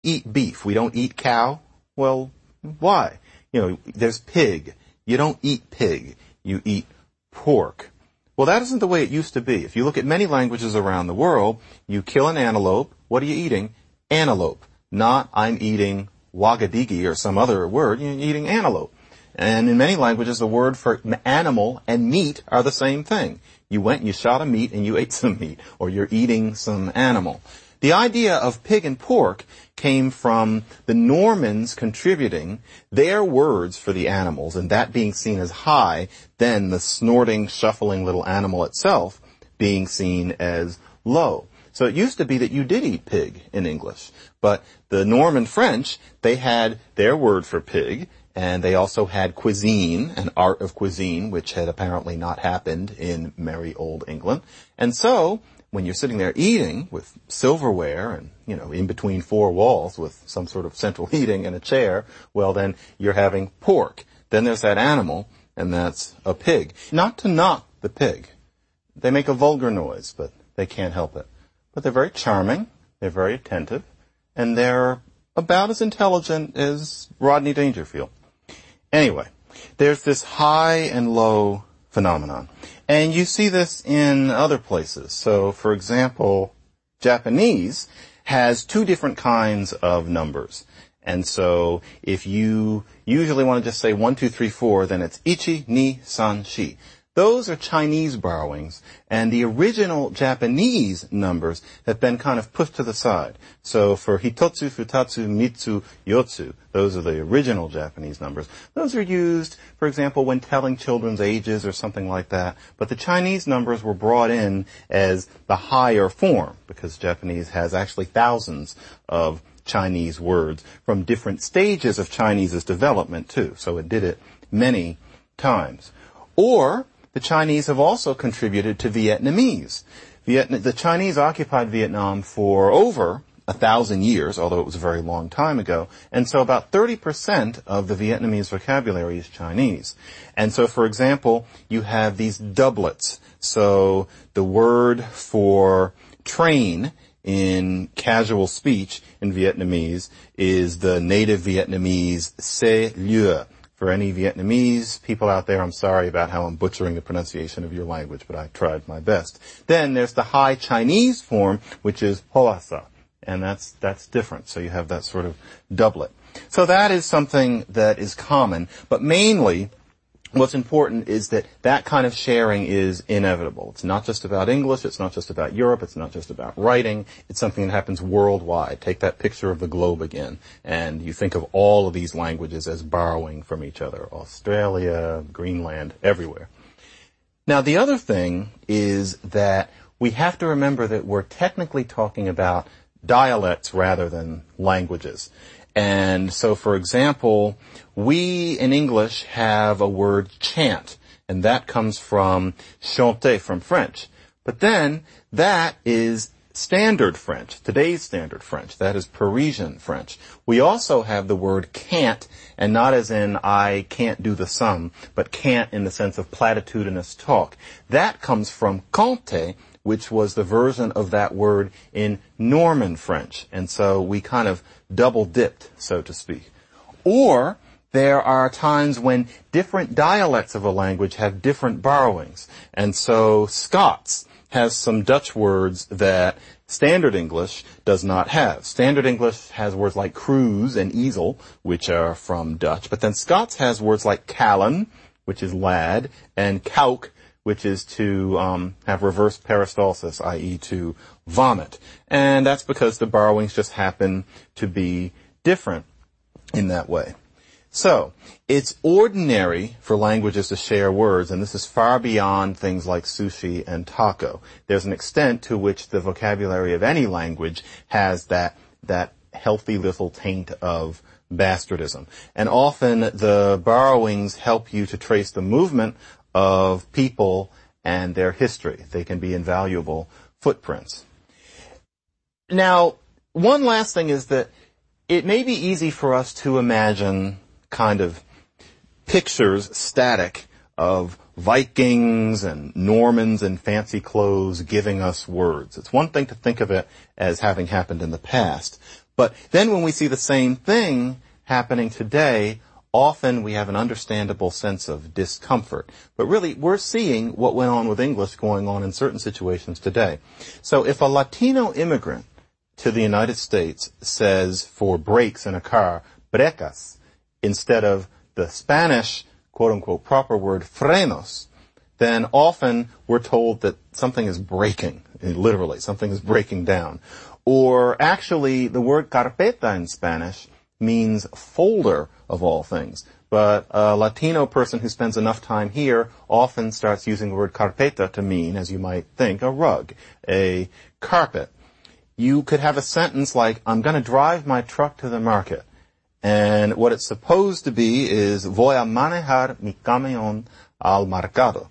eat beef. We don't eat cow. Well, why? There's pig. You don't eat pig. You eat pork. Well, that isn't the way it used to be. If you look at many languages around the world, you kill an antelope. What are you eating? Antelope. Not I'm eating wagadigi or some other word. You're eating antelope. And in many languages, the word for animal and meat are the same thing. You went and you shot a meat and you ate some meat, or you're eating some animal. The idea of pig and pork came from the Normans contributing their words for the animals, and that being seen as high, then the snorting, shuffling little animal itself being seen as low. So it used to be that you did eat pig in English, but the Norman French, they had their word for pig, and they also had cuisine, an art of cuisine, which had apparently not happened in merry old England. And so, when you're sitting there eating with silverware and, in between four walls with some sort of central heating and a chair, well then you're having pork. Then there's that animal, and that's a pig. Not to knock the pig. They make a vulgar noise, but they can't help it. But they're very charming, they're very attentive, and they're about as intelligent as Rodney Dangerfield. Anyway, there's this high and low phenomenon. And you see this in other places. So, for example, Japanese has two different kinds of numbers. And so, if you usually want to just say 1, 2, 3, 4, then it's ichi, ni, san, shi. Those are Chinese borrowings, and the original Japanese numbers have been kind of pushed to the side. So for hitotsu, futatsu, mitsu, yotsu, those are the original Japanese numbers. Those are used, for example, when telling children's ages or something like that. But the Chinese numbers were brought in as the higher form, because Japanese has actually thousands of Chinese words from different stages of Chinese's development, too. So it did it many times. Or the Chinese have also contributed to Vietnamese. The Chinese occupied Vietnam for over 1,000 years, although it was a very long time ago, and so about 30% of the Vietnamese vocabulary is Chinese. And so, for example, you have these doublets. So the word for train in casual speech in Vietnamese is the native Vietnamese xe lue. For any Vietnamese people out there, I'm sorry about how I'm butchering the pronunciation of your language, but I tried my best. Then there's the High Chinese form, which is hoasa, and that's different. So you have that sort of doublet. So that is something that is common, but mainly what's important is that kind of sharing is inevitable. It's not just about English, it's not just about Europe, it's not just about writing, it's something that happens worldwide. Take that picture of the globe again, and you think of all of these languages as borrowing from each other. Australia, Greenland, everywhere. Now the other thing is that we have to remember that we're technically talking about dialects rather than languages. And so, for example, we in English have a word chant, and that comes from chanter, from French. But then, that is standard French, today's standard French. That is Parisian French. We also have the word can't, and not as in I can't do the sum, but can't in the sense of platitudinous talk. That comes from conte, which was the version of that word in Norman French. And so we kind of double-dipped, so to speak. Or there are times when different dialects of a language have different borrowings. And so Scots has some Dutch words that Standard English does not have. Standard English has words like cruise and easel, which are from Dutch. But then Scots has words like callan, which is lad, and cauk, which is to have reverse peristalsis, i.e. to vomit. And that's because the borrowings just happen to be different in that way. So, it's ordinary for languages to share words, and this is far beyond things like sushi and taco. There's an extent to which the vocabulary of any language has that healthy little taint of bastardism. And often the borrowings help you to trace the movement of people and their history. They can be invaluable footprints. Now, one last thing is that it may be easy for us to imagine kind of pictures, static, of Vikings and Normans in fancy clothes giving us words. It's one thing to think of it as having happened in the past, But then when we see the same thing happening today, often we have an understandable sense of discomfort. But really, we're seeing what went on with English going on in certain situations today. So if a Latino immigrant to the United States says for brakes in a car, brecas, instead of the Spanish, quote-unquote, proper word, frenos, then often we're told that something is breaking, literally, something is breaking down. Or actually, the word carpeta in Spanish means folder of all things. But a Latino person who spends enough time here often starts using the word carpeta to mean, as you might think, a rug, a carpet. You could have a sentence like, I'm going to drive my truck to the market. And what it's supposed to be is, voy a manejar mi camión al mercado.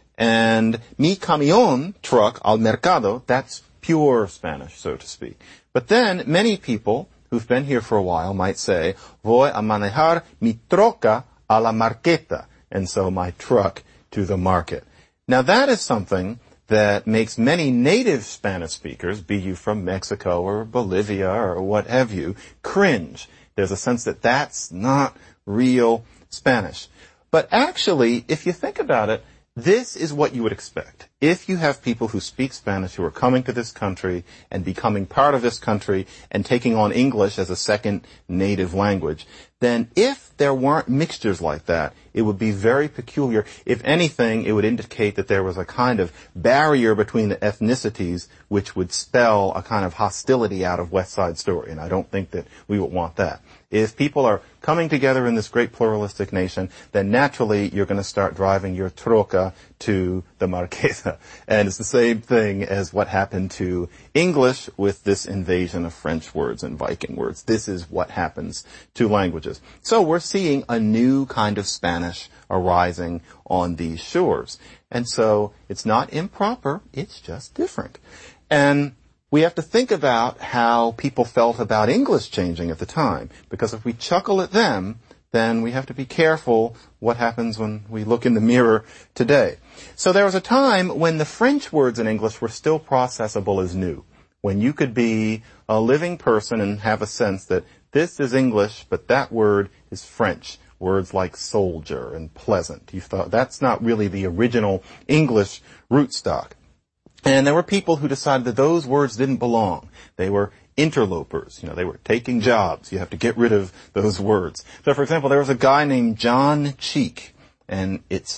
And mi camión, truck, al mercado, that's pure Spanish, so to speak. But then many people who've been here for a while might say, voy a manejar mi troca a la marqueta. And so my truck to the market. Now that is something that makes many native Spanish speakers, be you from Mexico or Bolivia or what have you, cringe. There's a sense that that's not real Spanish. But actually, if you think about it, this is what you would expect. If you have people who speak Spanish who are coming to this country and becoming part of this country and taking on English as a second native language, then if there weren't mixtures like that, it would be very peculiar. If anything, it would indicate that there was a kind of barrier between the ethnicities which would spell a kind of hostility out of West Side Story, and I don't think that we would want that. If people are coming together in this great pluralistic nation, then naturally you're going to start driving your troca to the marquesa. And it's the same thing as what happened to English with this invasion of French words and Viking words. This is what happens to languages. So we're seeing a new kind of Spanish arising on these shores. And so it's not improper, it's just different. And we have to think about how people felt about English changing at the time, because if we chuckle at them, then we have to be careful what happens when we look in the mirror today. So there was a time when the French words in English were still processable as new, when you could be a living person and have a sense that this is English, but that word is French. Words like soldier and pleasant. You thought that's not really the original English rootstock. And there were people who decided that those words didn't belong. They were interlopers. They were taking jobs. You have to get rid of those words. So, for example, there was a guy named John Cheek, and it's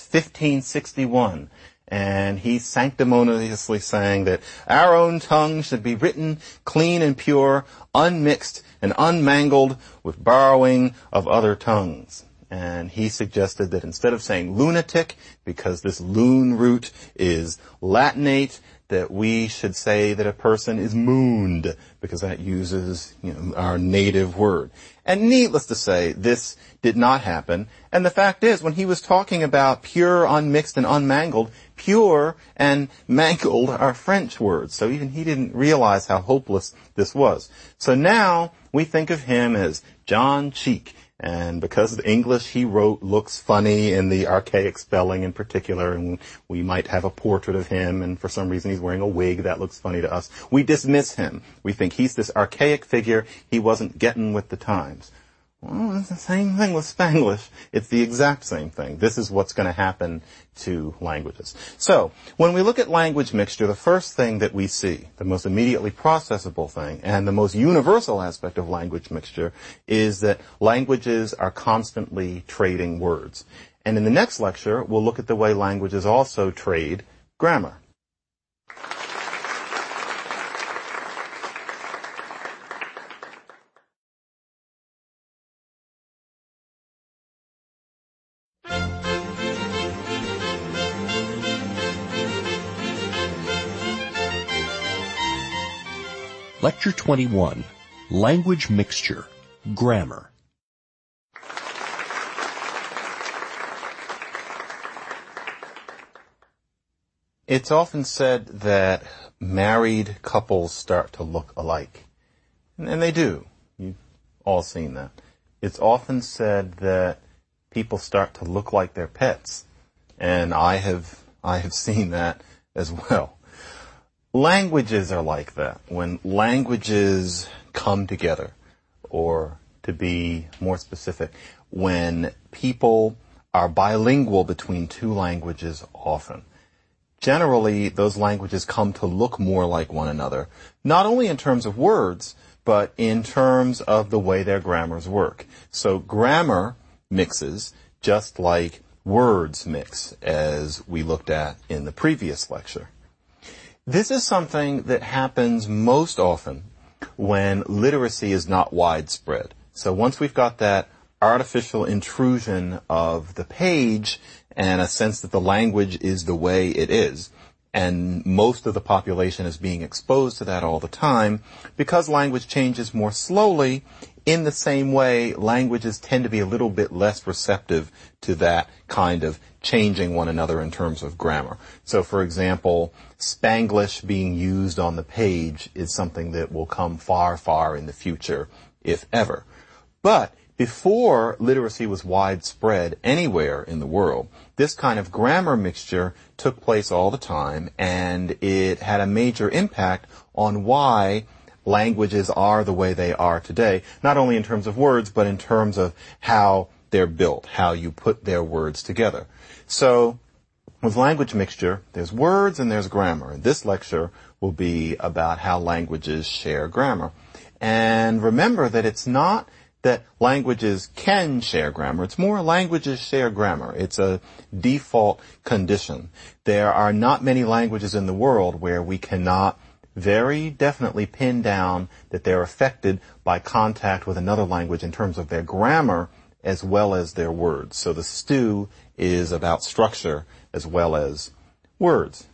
1561, and he's sanctimoniously saying that our own tongue should be written clean and pure, unmixed and unmangled with borrowing of other tongues. And he suggested that instead of saying lunatic, because this loon root is Latinate, that we should say that a person is mooned, because that uses, our native word. And needless to say, this did not happen. And the fact is, when he was talking about pure, unmixed, and unmangled, pure and mangled are French words. So even he didn't realize how hopeless this was. So now we think of him as John Cheek. And because the English he wrote looks funny, and the archaic spelling in particular, and we might have a portrait of him, and for some reason he's wearing a wig, that looks funny to us, we dismiss him. We think he's this archaic figure, he wasn't getting with the times. Well, it's the same thing with Spanglish. It's the exact same thing. This is what's going to happen to languages. So, when we look at language mixture, the first thing that we see, the most immediately processable thing, and the most universal aspect of language mixture, is that languages are constantly trading words. And in the next lecture, we'll look at the way languages also trade grammar. Lecture 21, Language Mixture, Grammar. It's often said that married couples start to look alike. And they do. You've all seen that. It's often said that people start to look like their pets. And I have seen that as well. Languages are like that. When languages come together, or to be more specific, when people are bilingual between two languages often. Generally, those languages come to look more like one another, not only in terms of words, but in terms of the way their grammars work. So grammar mixes just like words mix, as we looked at in the previous lecture. This is something that happens most often when literacy is not widespread. So once we've got that artificial intrusion of the page and a sense that the language is the way it is, and most of the population is being exposed to that all the time, because language changes more slowly, in the same way, languages tend to be a little bit less receptive to that kind of changing one another in terms of grammar. So, for example, Spanglish being used on the page is something that will come far, far in the future, if ever. But before literacy was widespread anywhere in the world, this kind of grammar mixture took place all the time, and it had a major impact on why languages are the way they are today, not only in terms of words, but in terms of how they're built, how you put their words together. So, with language mixture, there's words and there's grammar. And this lecture will be about how languages share grammar. And remember that it's not that languages can share grammar. It's more languages share grammar. It's a default condition. There are not many languages in the world where we cannot very definitely pin down that they're affected by contact with another language in terms of their grammar as well as their words. So the stew is about structure as well as words.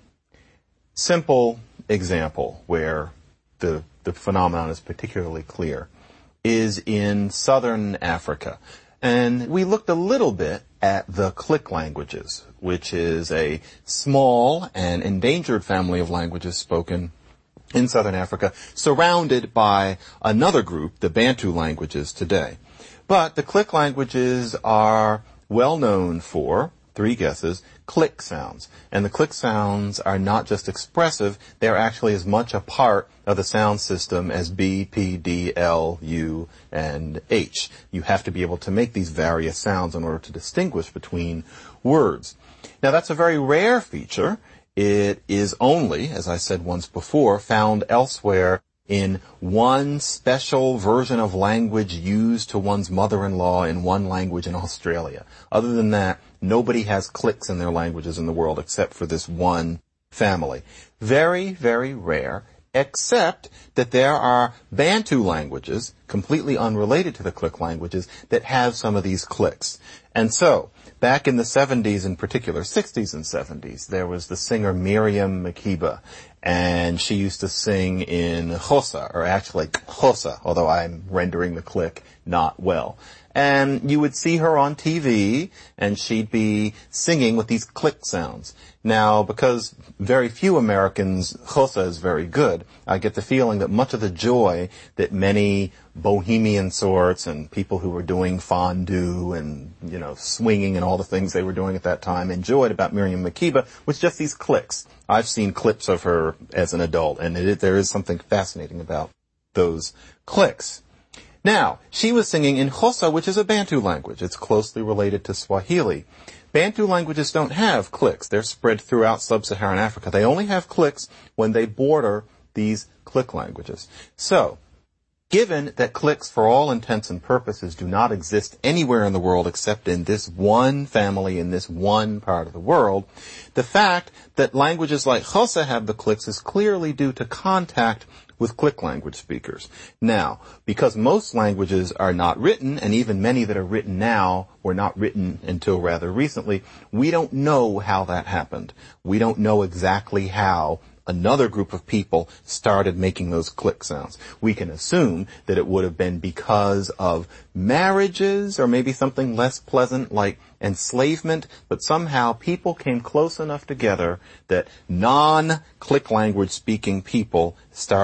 Simple example where the phenomenon is particularly clear is in southern Africa. And we looked a little bit at the Click languages, which is a small and endangered family of languages spoken in southern Africa, surrounded by another group, the Bantu languages today. But the Click languages are well known for, 3 guesses, click sounds. And the click sounds are not just expressive, they're actually as much a part of the sound system as B, P, D, L, U, and H. You have to be able to make these various sounds in order to distinguish between words. Now that's a very rare feature. It is only, as I said once before, found elsewhere in one special version of language used to one's mother-in-law in one language in Australia. Other than that, nobody has clicks in their languages in the world except for this one family. Very, very rare, except that there are Bantu languages, completely unrelated to the Click languages, that have some of these clicks. And so, back in the 70s in particular, 60s and 70s, there was the singer Miriam Makeba, and she used to sing in Xhosa, or actually Xhosa, although I'm rendering the click not well. And you would see her on TV, and she'd be singing with these click sounds. Now, because very few Americans, Xhosa is very good, I get the feeling that much of the joy that many bohemian sorts and people who were doing fondue and, swinging and all the things they were doing at that time enjoyed about Miriam Makeba was just these clicks. I've seen clips of her as an adult, and there is something fascinating about those clicks. Now, she was singing in Xhosa, which is a Bantu language. It's closely related to Swahili. Bantu languages don't have clicks. They're spread throughout sub-Saharan Africa. They only have clicks when they border these click languages. So, given that clicks for all intents and purposes do not exist anywhere in the world except in this one family in this one part of the world, the fact that languages like Xhosa have the clicks is clearly due to contact with click language speakers. Now, because most languages are not written, and even many that are written now were not written until rather recently, we don't know how that happened. We don't know exactly how another group of people started making those click sounds. We can assume that it would have been because of marriages or maybe something less pleasant like enslavement, but somehow people came close enough together that non-click language speaking people started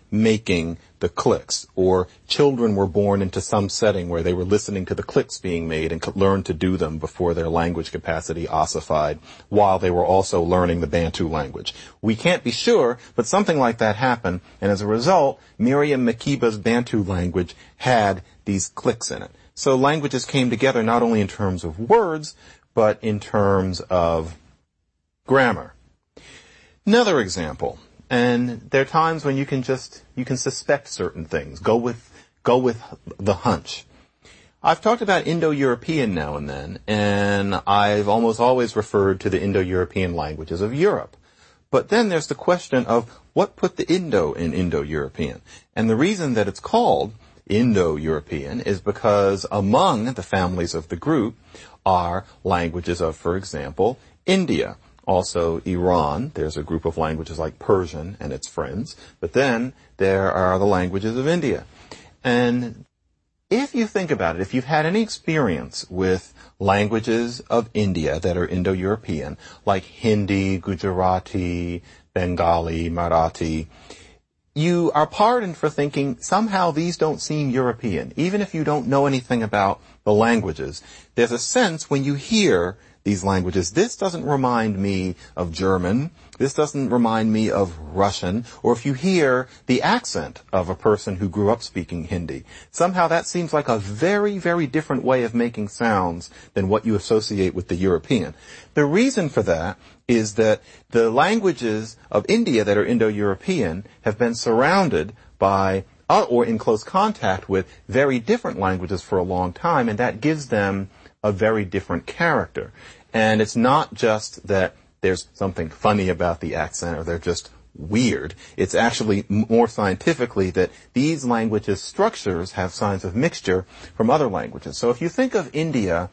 making the clicks, or children were born into some setting where they were listening to the clicks being made and could learn to do them before their language capacity ossified, while they were also learning the Bantu language. We can't be sure, but something like that happened, and as a result, Miriam Makiba's Bantu language had these clicks in it. So languages came together not only in terms of words, but in terms of grammar. Another example, and there are times when you can suspect certain things. Go with the hunch. I've talked about Indo-European now and then, and I've almost always referred to the Indo-European languages of Europe. But then there's the question of what put the Indo in Indo-European. And the reason that it's called Indo-European is because among the families of the group are languages of, for example, India. Also Iran. There's a group of languages like Persian and its friends. But then there are the languages of India. And if you think about it, if you've had any experience with languages of India that are Indo-European, like Hindi, Gujarati, Bengali, Marathi, you are pardoned for thinking somehow these don't seem European. Even if you don't know anything about the languages, there's a sense when you hear these languages, this doesn't remind me of German, this doesn't remind me of Russian, or if you hear the accent of a person who grew up speaking Hindi, somehow that seems like a very, very different way of making sounds than what you associate with the European. The reason for that is that the languages of India that are Indo-European have been surrounded by or in close contact with very different languages for a long time, and that gives them a very different character. And it's not just that there's something funny about the accent or they're just weird. It's actually more scientifically that these languages' structures have signs of mixture from other languages. So if you think of India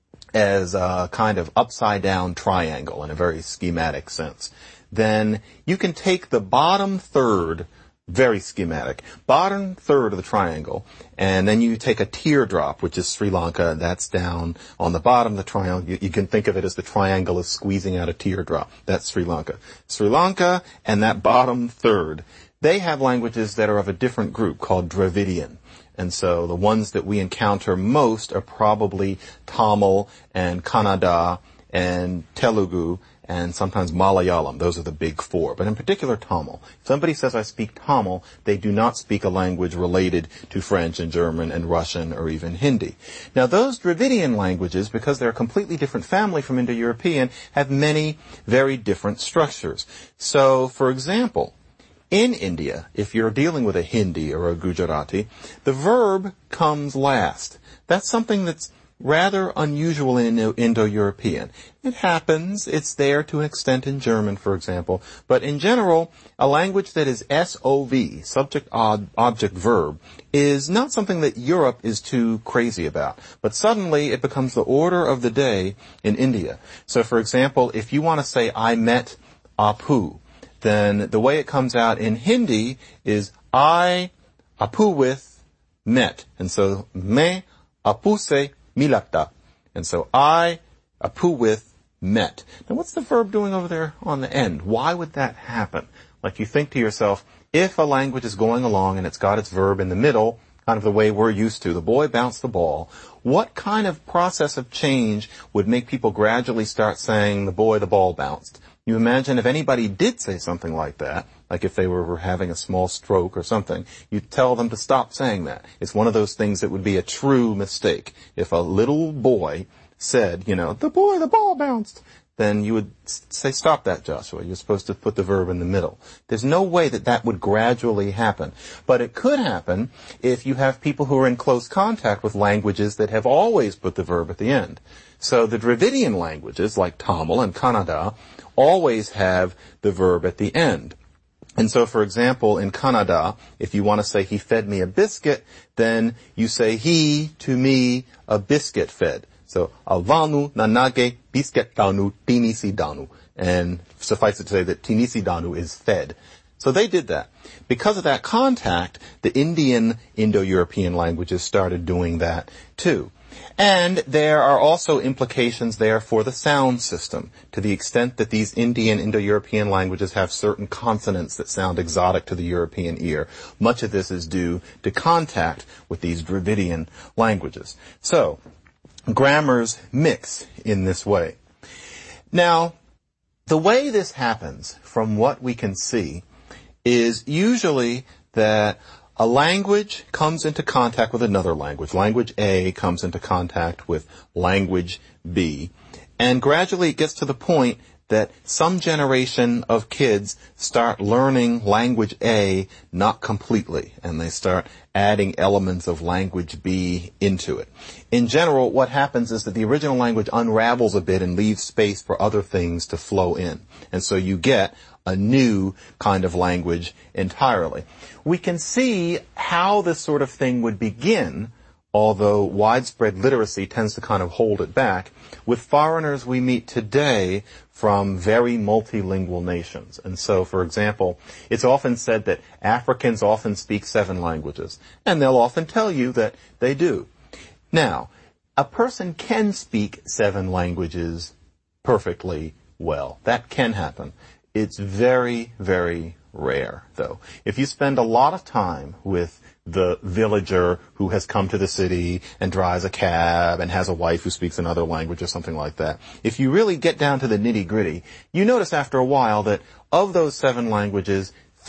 as a kind of upside-down triangle in a very schematic sense, then you can take the bottom third, very schematic, bottom third of the triangle, and then you take a teardrop, which is Sri Lanka, and that's down on the bottom of the triangle. You can think of it as the triangle is squeezing out a teardrop. That's Sri Lanka. Sri Lanka and that bottom third, they have languages that are of a different group called Dravidian. And so the ones that we encounter most are probably Tamil and Kannada and Telugu and sometimes Malayalam. Those are the big four. But in particular, Tamil. If somebody says I speak Tamil, they do not speak a language related to French and German and Russian or even Hindi. Now those Dravidian languages, because they're a completely different family from Indo-European, have many very different structures. So, for example, in India, if you're dealing with a Hindi or a Gujarati, the verb comes last. That's something that's rather unusual in Indo-European. It happens. It's there to an extent in German, for example. But in general, a language that is SOV, subject, object, verb, is not something that Europe is too crazy about. But suddenly it becomes the order of the day in India. So, for example, if you want to say, I met Apu, then the way it comes out in Hindi is I, Apu with, met. And so, me, Apu se, milata. And so I, Apu with, met. Now what's the verb doing over there on the end? Why would that happen? Like you think to yourself, if a language is going along and it's got its verb in the middle, kind of the way we're used to, the boy bounced the ball, what kind of process of change would make people gradually start saying the ball bounced? You imagine if anybody did say something like that, like if they were having a small stroke or something, you'd tell them to stop saying that. It's one of those things that would be a true mistake. If a little boy said, the ball bounced, then you would say, stop that, Joshua. You're supposed to put the verb in the middle. There's no way that would gradually happen. But it could happen if you have people who are in close contact with languages that have always put the verb at the end. So the Dravidian languages, like Tamil and Kannada, always have the verb at the end. And so, for example, in Kannada, if you want to say he fed me a biscuit, then you say he, to me, a biscuit fed. So, avanu nanage biscuit danu tinisi danu. And suffice it to say that tinisi danu is fed. So they did that. Because of that contact, the Indian Indo-European languages started doing that too. And there are also implications there for the sound system, to the extent that these Indian Indo-European languages have certain consonants that sound exotic to the European ear. Much of this is due to contact with these Dravidian languages. So, grammars mix in this way. Now, the way this happens, from what we can see, is usually that a language comes into contact with another language. Language A comes into contact with language B. And gradually it gets to the point that some generation of kids start learning language A not completely, and they start adding elements of language B into it. In general, what happens is that the original language unravels a bit and leaves space for other things to flow in. And so you get a new kind of language entirely. We can see how this sort of thing would begin, although widespread literacy tends to kind of hold it back, with foreigners we meet today from very multilingual nations. And so, for example, it's often said that Africans often speak 7 languages, and they'll often tell you that they do. Now, a person can speak 7 languages perfectly well. That can happen. It's very, very rare, though. If you spend a lot of time with the villager who has come to the city and drives a cab and has a wife who speaks another language or something like that, if you really get down to the nitty-gritty, you notice after a while that of those 7 languages,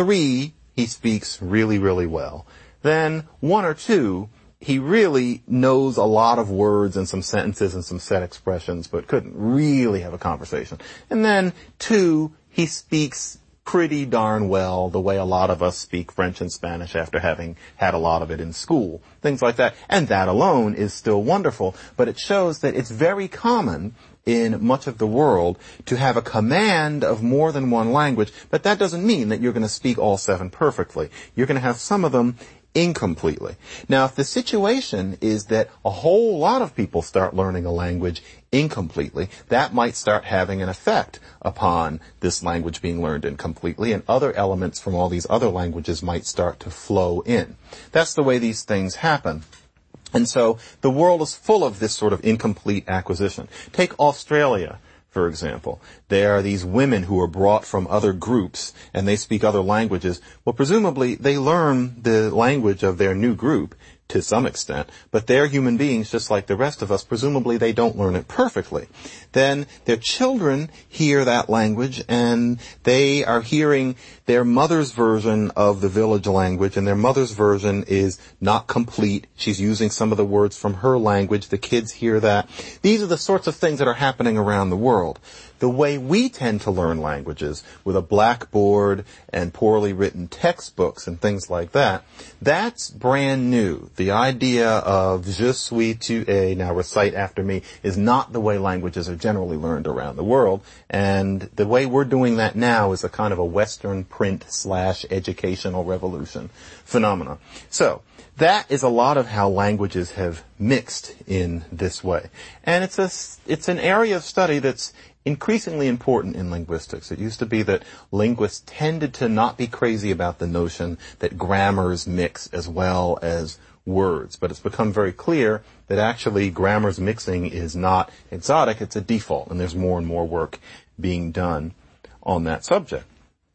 3 he speaks really, really well. Then 1 or 2, he really knows a lot of words and some sentences and some set expressions, but couldn't really have a conversation. And then 2, he speaks pretty darn well the way a lot of us speak French and Spanish after having had a lot of it in school. Things like that. And that alone is still wonderful, but it shows that it's very common in much of the world to have a command of more than one language, but that doesn't mean that you're going to speak all 7 perfectly. You're going to have some of them incompletely. Now, if the situation is that a whole lot of people start learning a language incompletely, that might start having an effect upon this language being learned incompletely, and other elements from all these other languages might start to flow in. That's the way these things happen. And so the world is full of this sort of incomplete acquisition. Take Australia, for example. There are these women who are brought from other groups and they speak other languages. Well, presumably they learn the language of their new group to some extent, but they're human beings just like the rest of us. Presumably they don't learn it perfectly. Then their children hear that language and they are hearing their mother's version of the village language, and their mother's version is not complete. She's using some of the words from her language. The kids hear that. These are the sorts of things that are happening around the world. The way we tend to learn languages, with a blackboard and poorly written textbooks and things like that, that's brand new. The idea of je suis, tu es, now recite after me, is not the way languages are generally learned around the world. And the way we're doing that now is a kind of a Western print/educational revolution phenomenon. So, that is a lot of how languages have mixed in this way. And it's an area of study that's increasingly important in linguistics. It used to be that linguists tended to not be crazy about the notion that grammars mix as well as words. But it's become very clear that actually grammars mixing is not exotic, it's a default, and there's more and more work being done on that subject.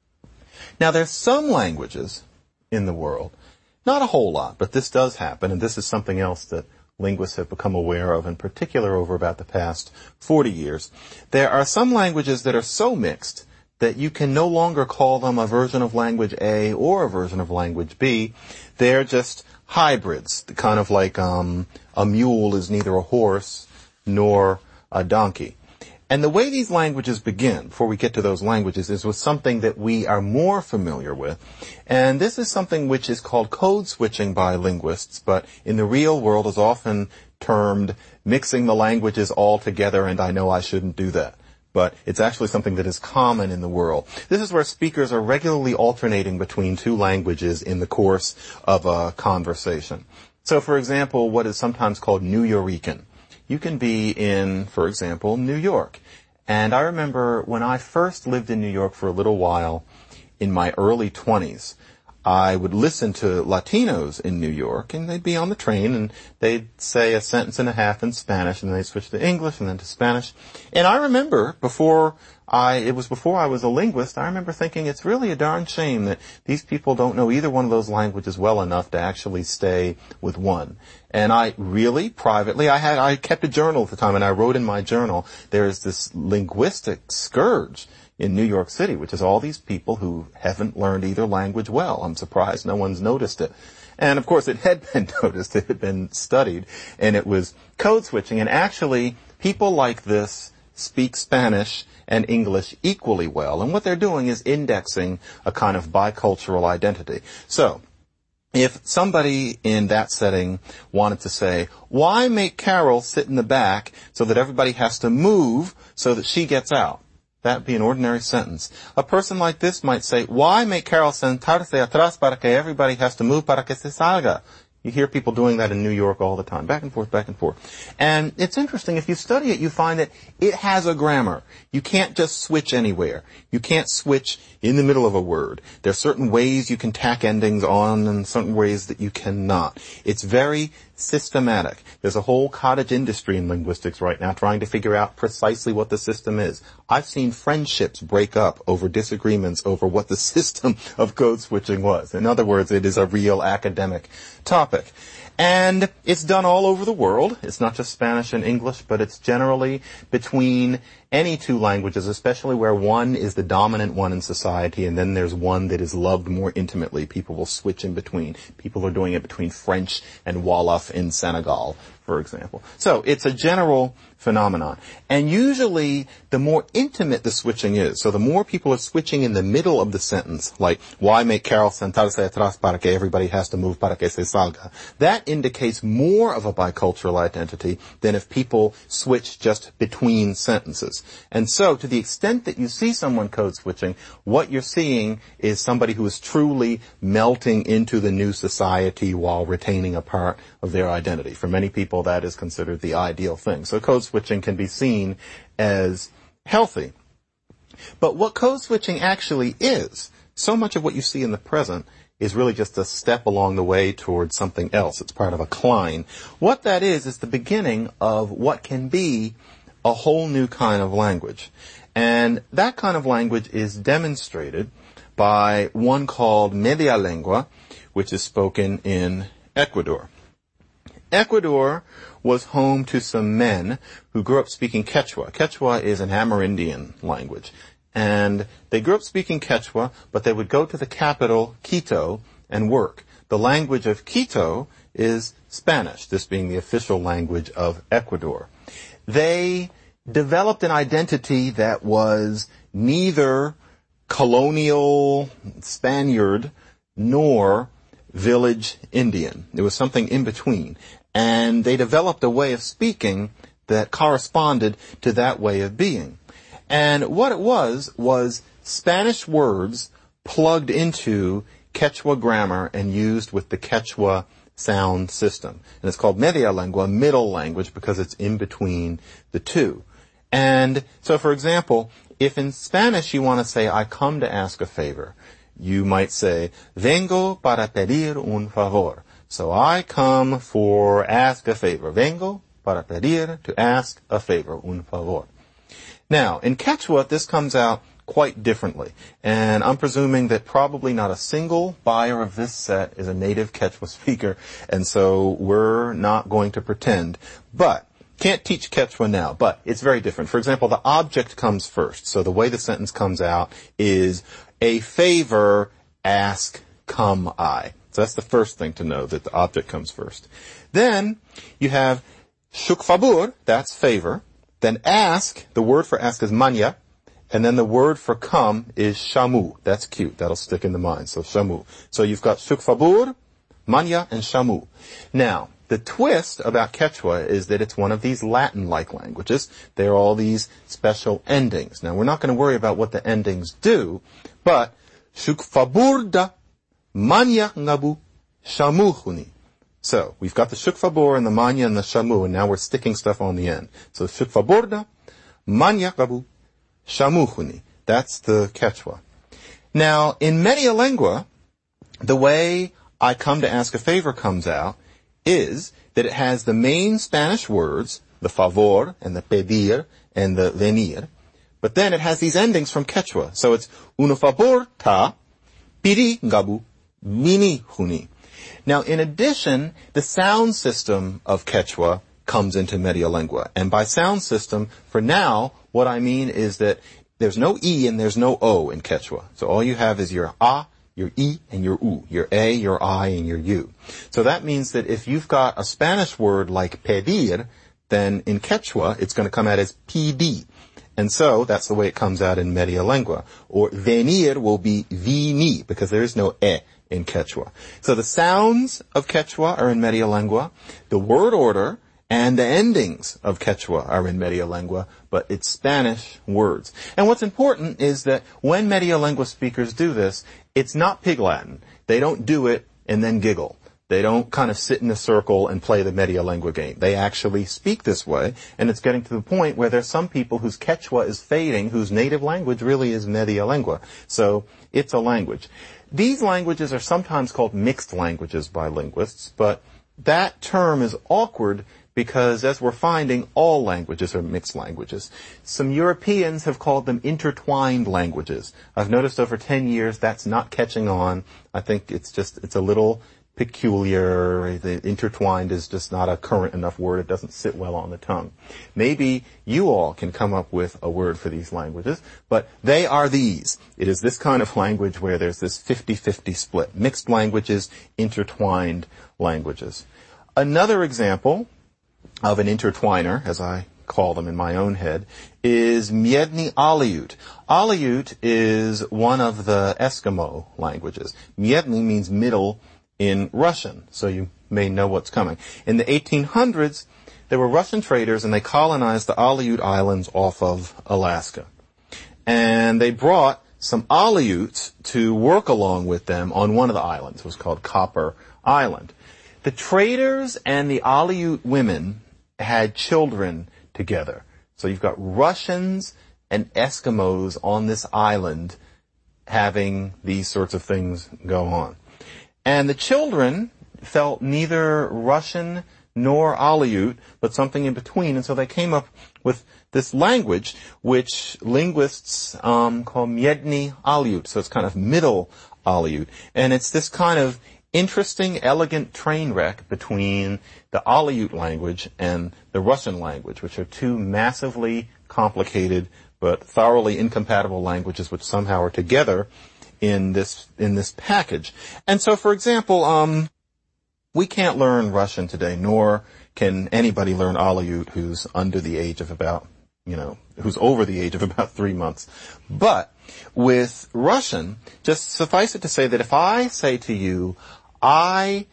Now, there's some languages in the world, not a whole lot, but this does happen, and this is something else that linguists have become aware of, in particular over about the past 40 years. There are some languages that are so mixed that you can no longer call them a version of language A or a version of language B. They're just hybrids, kind of like a mule is neither a horse nor a donkey. And the way these languages begin, before we get to those languages, is with something that we are more familiar with. And this is something which is called code switching by linguists, but in the real world is often termed mixing the languages all together, and I know I shouldn't do that. But it's actually something that is common in the world. This is where speakers are regularly alternating between 2 languages in the course of a conversation. So, for example, what is sometimes called Nuyorican. You can be in, for example, New York. And I remember when I first lived in New York for a little while, in my early 20s, I would listen to Latinos in New York, and they'd be on the train, and they'd say a sentence and a half in Spanish, and they'd switch to English and then to Spanish. And I remember before I was a linguist, I remember thinking it's really a darn shame that these people don't know either one of those languages well enough to actually stay with one. And I really, privately, I kept a journal at the time, and I wrote in my journal, there's this linguistic scourge in New York City, which is all these people who haven't learned either language well. I'm surprised no one's noticed it. And of course it had been noticed, it had been studied, and it was code switching. And actually, people like this speak Spanish and English equally well. And what they're doing is indexing a kind of bicultural identity. So, if somebody in that setting wanted to say, why make Carol sit in the back so that everybody has to move so that she gets out? That'd be an ordinary sentence. A person like this might say, why make Carol sentarse atrás para que everybody has to move para que se salga? You hear people doing that in New York all the time. Back and forth, back and forth. And it's interesting. If you study it, you find that it has a grammar. You can't just switch anywhere. You can't switch in the middle of a word. There are certain ways you can tack endings on and certain ways that you cannot. It's very systematic. There's a whole cottage industry in linguistics right now trying to figure out precisely what the system is. I've seen friendships break up over disagreements over what the system of code switching was. In other words, it is a real academic topic. And it's done all over the world. It's not just Spanish and English, but it's generally between any two languages, especially where one is the dominant one in society, and then there's one that is loved more intimately. People will switch in between. People are doing it between French and Wolof in Senegal, for example. So it's a general phenomenon. And usually, the more intimate the switching is, so the more people are switching in the middle of the sentence, like, why make Carol sentarse atrás para que everybody has to move para que se salga, that indicates more of a bicultural identity than if people switch just between sentences. And so, to the extent that you see someone code switching, what you're seeing is somebody who is truly melting into the new society while retaining a part of their identity. For many people, that is considered the ideal thing. So code switching can be seen as healthy. But what code switching actually is, so much of what you see in the present is really just a step along the way towards something else. It's part of a climb. What that is the beginning of what can be a whole new kind of language. And that kind of language is demonstrated by one called Media Lengua, which is spoken in Ecuador. Ecuador was home to some men who grew up speaking Quechua. Quechua is an Amerindian language. And they grew up speaking Quechua, but they would go to the capital, Quito, and work. The language of Quito is Spanish, this being the official language of Ecuador. They developed an identity that was neither colonial Spaniard nor village Indian. It was something in between. And they developed a way of speaking that corresponded to that way of being. And what it was Spanish words plugged into Quechua grammar and used with the Quechua sound system. And it's called Media Lengua, middle language, because it's in between the two. And so, for example, if in Spanish you want to say, I come to ask a favor, you might say, vengo para pedir un favor. So I come for ask a favor. Vengo para pedir, to ask a favor, un favor. Now, in Quechua, this comes out quite differently. And I'm presuming that probably not a single buyer of this set is a native Quechua speaker, and so we're not going to pretend. But, can't teach Quechua now, but it's very different. For example, the object comes first. So the way the sentence comes out is, a favor, ask, come I. So that's the first thing to know, that the object comes first. Then, you have shuk favor, that's favor. Then ask, the word for ask is manya, and then the word for come is shamu. That's cute. That'll stick in the mind. So shamu. So you've got shuk favor, manya, and shamu. Now, the twist about Quechua is that it's one of these Latin-like languages. There are all these special endings. Now, we're not going to worry about what the endings do, but shuk faburda, manya ngabu, shamu huni. So, we've got the shuk fabor and the manya and the shamu, and now we're sticking stuff on the end. So, shuk faborda, manya ngabu, shamu huni. That's the Quechua. Now, in Media Lengua, the way I come to ask a favor comes out is that it has the main Spanish words, the favor and the pedir and the venir, but then it has these endings from Quechua. So it's uno favor ta, piri ngabu, mini huni. Now, in addition, the sound system of Quechua comes into Media Lengua. And by sound system, for now, what I mean is that there's no E and there's no O in Quechua. So all you have is your A, your E, and your U. Your A, your I, and your U. So that means that if you've got a Spanish word like pedir, then in Quechua, it's going to come out as PD. And so that's the way it comes out in Media Lengua. Or venir will be vini, because there is no E in Quechua. So the sounds of Quechua are in Media Lengua. The word order and the endings of Quechua are in Media Lengua, but it's Spanish words. And what's important is that when Media Lengua speakers do this, it's not Pig Latin. They don't do it and then giggle. They don't kind of sit in a circle and play the Media Lengua game. They actually speak this way, and it's getting to the point where there's some people whose Quechua is fading, whose native language really is Media Lengua. So it's a language. These languages are sometimes called mixed languages by linguists, but that term is awkward because, as we're finding, all languages are mixed languages. Some Europeans have called them intertwined languages. I've noticed over 10 years that's not catching on. I think it's a little peculiar. The intertwined is just not a current enough word. It doesn't sit well on the tongue. Maybe you all can come up with a word for these languages, but they are these. It is this kind of language where there's this 50-50 split. Mixed languages, intertwined languages. Another example of an intertwiner, as I call them in my own head, is Miedni Aleut. Aleut is one of the Eskimo languages. Miedni means middle in Russian, so you may know what's coming. In the 1800s, there were Russian traders, and they colonized the Aleut Islands off of Alaska. And they brought some Aleuts to work along with them on one of the islands. It was called Copper Island. The traders and the Aleut women had children together. So you've got Russians and Eskimos on this island having these sorts of things go on. And the children felt neither Russian nor Aleut, but something in between, and so they came up with this language, which linguists call Miedni Aleut, so it's kind of middle Aleut. And it's this kind of interesting, elegant train wreck between the Aleut language and the Russian language, which are two massively complicated but thoroughly incompatible languages which somehow are together in this package. And so, for example, we can't learn Russian today, nor can anybody learn Aleut who's under the age of about, who's over the age of about 3 months. But with Russian, just suffice it to say that if I say to you, I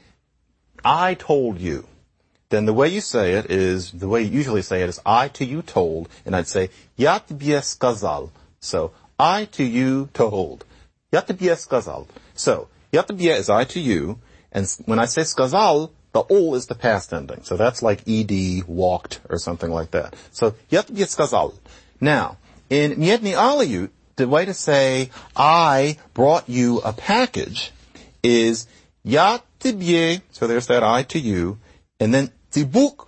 told you, then the way you say it is, the way you usually say it is I to you told, and I'd say, Я тебе сказал. So, I to you told. Я тебе сказал. So, я тебе is I to you, and when I say сказал, the ol is the past ending. So that's like ed, walked, or something like that. So, я тебе сказал. Now, in Miedni Aleut, the way to say, I brought you a package is, я тебе, so there's that I to you, and then tibuk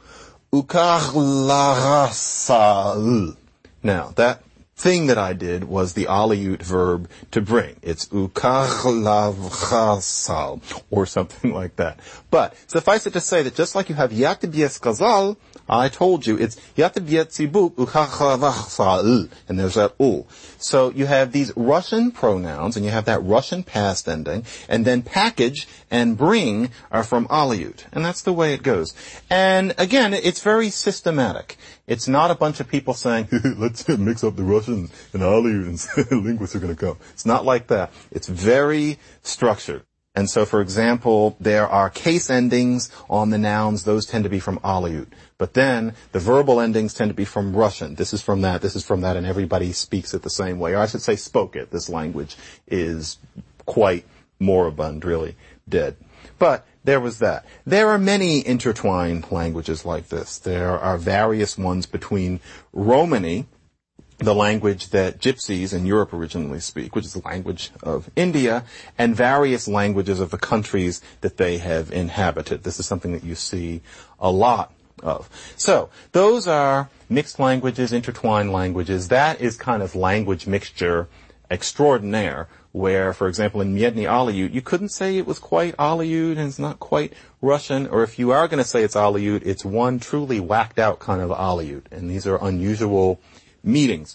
ukachlachasal. Now, that thing that I did was the Aleut verb to bring. It's ukachlachasal, or something like that. But suffice it to say that just like you have ya тебе сказал, I told you, it's ya тебе tibuk ukachlachasal, and there's that ul. So you have these Russian pronouns, and you have that Russian past ending, and then package and bring are from Aleut. And that's the way it goes. And again, it's very systematic. It's not a bunch of people saying, let's mix up the Russian and Aleut and linguists are going to come. It's not like that. It's very structured. And so, for example, there are case endings on the nouns. Those tend to be from Aleut. But then the verbal endings tend to be from Russian. This is from that, and everybody speaks it the same way. Or I should say spoke it. This language is quite moribund, really dead. But there was that. There are many intertwined languages like this. There are various ones between Romani, the language that gypsies in Europe originally speak, which is the language of India, and various languages of the countries that they have inhabited. This is something that you see a lot of. So, those are mixed languages, intertwined languages. That is kind of language mixture extraordinaire, where, for example, in Medni Aleut, you couldn't say it was quite Aleut and it's not quite Russian, or if you are going to say it's Aleut, it's one truly whacked out kind of Aleut, and these are unusual meetings.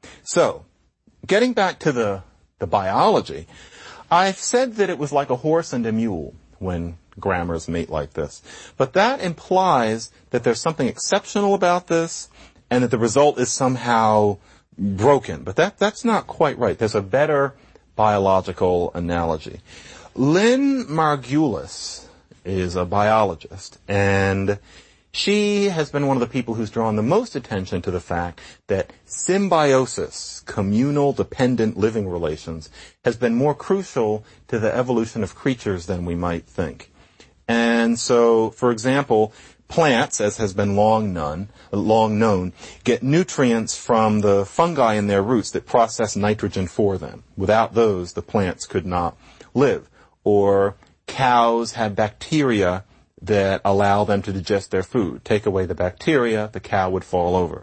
So, getting back to the biology, I've said that it was like a horse and a mule when grammars mate like this. But that implies that there's something exceptional about this and that the result is somehow broken. But that's not quite right. There's a better biological analogy. Lynn Margulis is a biologist, and she has been one of the people who's drawn the most attention to the fact that symbiosis, communal dependent living relations, has been more crucial to the evolution of creatures than we might think. And so, for example, plants, as has been long known, get nutrients from the fungi in their roots that process nitrogen for them. Without those, the plants could not live. Or cows have bacteria that allow them to digest their food. Take away the bacteria, the cow would fall over.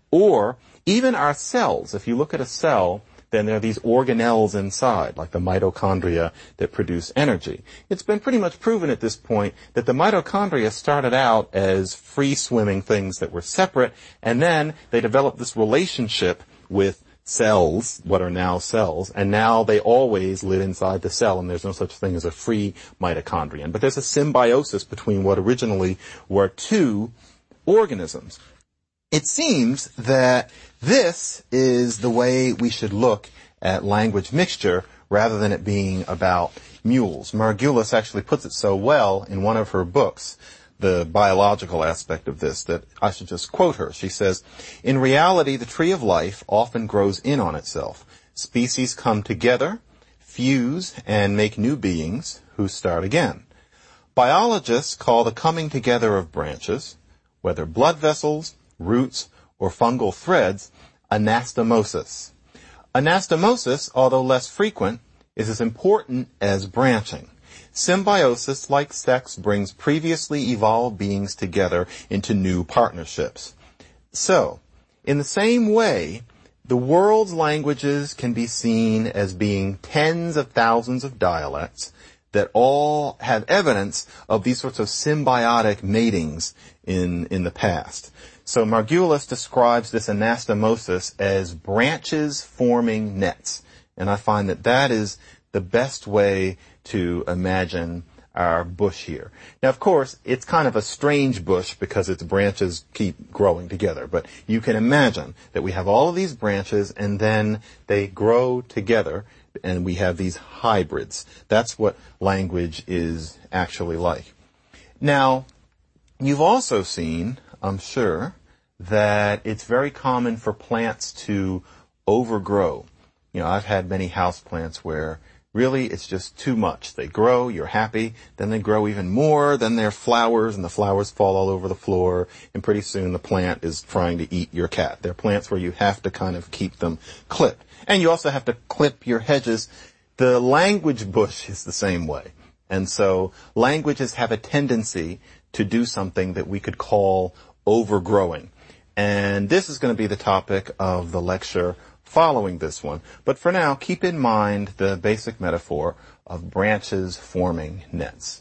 Or even our cells, if you look at a cell, then there are these organelles inside, like the mitochondria that produce energy. It's been pretty much proven at this point that the mitochondria started out as free-swimming things that were separate, and then they developed this relationship with cells, what are now cells, and now they always live inside the cell, and there's no such thing as a free mitochondrion. But there's a symbiosis between what originally were two organisms. It seems that this is the way we should look at language mixture rather than it being about mules. Margulis actually puts it so well in one of her books, the biological aspect of this, that I should just quote her. She says, "In reality, the tree of life often grows in on itself. Species come together, fuse, and make new beings who start again. Biologists call the coming together of branches, whether blood vessels, roots, or fungal threads, anastomosis. Anastomosis, although less frequent, is as important as branching. Symbiosis, like sex, brings previously evolved beings together into new partnerships." So, in the same way, the world's languages can be seen as being tens of thousands of dialects that all have evidence of these sorts of symbiotic matings in the past. So Margulis describes this anastomosis as branches forming nets. And I find that that is the best way to imagine our bush here. Now, of course, it's kind of a strange bush because its branches keep growing together. But you can imagine that we have all of these branches and then they grow together and we have these hybrids. That's what language is actually like. Now, you've also seen, I'm sure, that it's very common for plants to overgrow. You know, I've had many house plants where really it's just too much. They grow, you're happy, then they grow even more, then they're flowers, and the flowers fall all over the floor, and pretty soon the plant is trying to eat your cat. They're plants where you have to kind of keep them clipped. And you also have to clip your hedges. The language bush is the same way. And so languages have a tendency to do something that we could call overgrowing. And this is going to be the topic of the lecture following this one. But for now, keep in mind the basic metaphor of branches forming nets.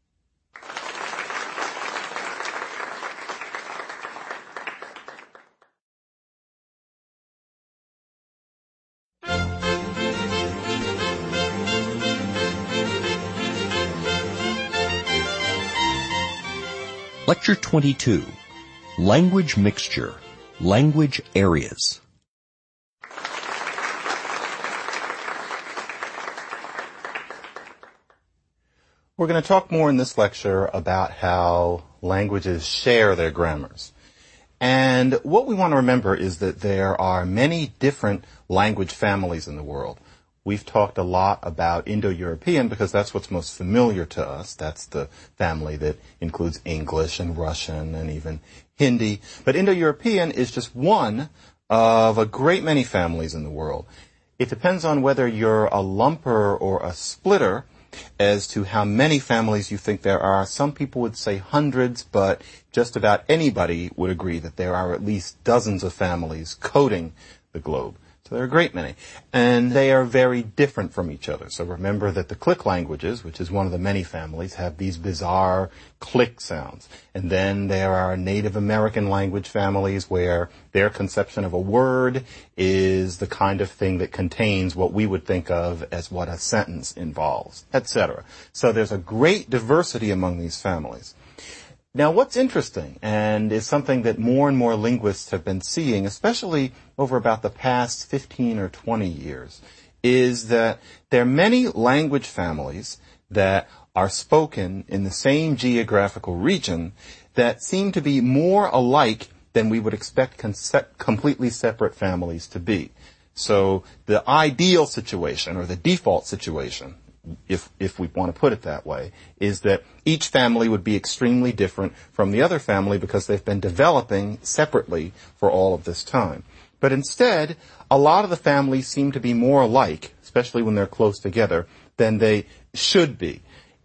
Lecture 22. Language Mixture. Language Areas. We're going to talk more in this lecture about how languages share their grammars. And what we want to remember is that there are many different language families in the world. We've talked a lot about Indo-European because that's what's most familiar to us. That's the family that includes English and Russian and even Hindi. But Indo-European is just one of a great many families in the world. It depends on whether you're a lumper or a splitter as to how many families you think there are. Some people would say hundreds, but just about anybody would agree that there are at least dozens of families coating the globe. So there are a great many. And they are very different from each other. So remember that the click languages, which is one of the many families, have these bizarre click sounds. And then there are Native American language families where their conception of a word is the kind of thing that contains what we would think of as what a sentence involves, etc. So there's a great diversity among these families. Now, what's interesting, and is something that more and more linguists have been seeing, especially over about the past 15 or 20 years, is that there are many language families that are spoken in the same geographical region that seem to be more alike than we would expect completely separate families to be. So the ideal situation, or the default situation, if we want to put it that way, is that each family would be extremely different from the other family because they've been developing separately for all of this time. But instead, a lot of the families seem to be more alike, especially when they're close together, than they should be.